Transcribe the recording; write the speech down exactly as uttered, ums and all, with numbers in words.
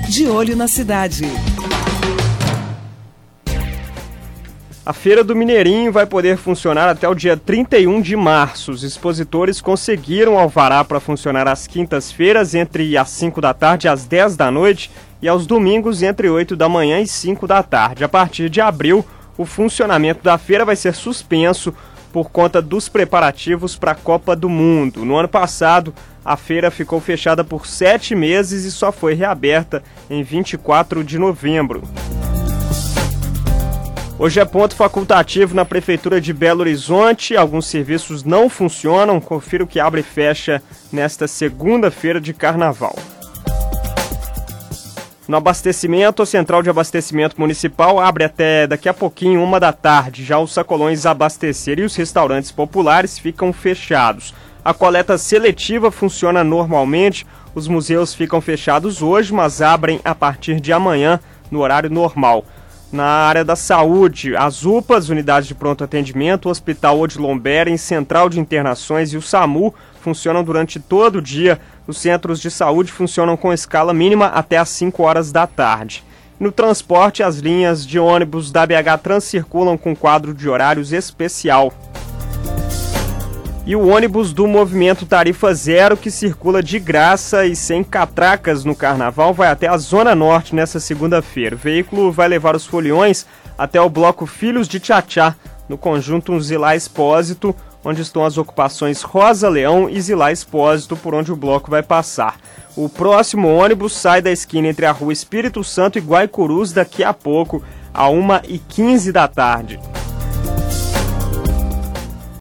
De olho na cidade. A Feira do Mineirinho vai poder funcionar até o dia trinta e um de março. Os expositores conseguiram alvará para funcionar às quintas-feiras entre as cinco da tarde e as dez da noite e aos domingos entre oito da manhã e cinco da tarde. A partir de abril, o funcionamento da feira vai ser suspenso por conta dos preparativos para a Copa do Mundo. No ano passado, a feira ficou fechada por sete meses e só foi reaberta em vinte e quatro de novembro. Hoje é ponto facultativo na Prefeitura de Belo Horizonte. Alguns serviços não funcionam. Confira o que abre e fecha nesta segunda-feira de Carnaval. No abastecimento, a Central de Abastecimento Municipal abre até daqui a pouquinho, uma da tarde. Já os sacolões abastecer e os restaurantes populares ficam fechados. A coleta seletiva funciona normalmente. Os museus ficam fechados hoje, mas abrem a partir de amanhã, no horário normal. Na área da saúde, as U P As, Unidades de Pronto Atendimento, o Hospital Odilon Beren, Central de Internações e o SAMU funcionam durante todo o dia. Os centros de saúde funcionam com escala mínima até às cinco horas da tarde. No transporte, as linhas de ônibus da B H Trans circulam com quadro de horários especial. E o ônibus do Movimento Tarifa Zero, que circula de graça e sem catracas no Carnaval, vai até a Zona Norte nesta segunda-feira. O veículo vai levar os foliões até o bloco Filhos de Tchá-Tchá, no conjunto Zilá Expósito, onde estão as ocupações Rosa Leão e Zilá Expósito, por onde o bloco vai passar. O próximo ônibus sai da esquina entre a Rua Espírito Santo e Guaicurus daqui a pouco, a uma e quinze da tarde.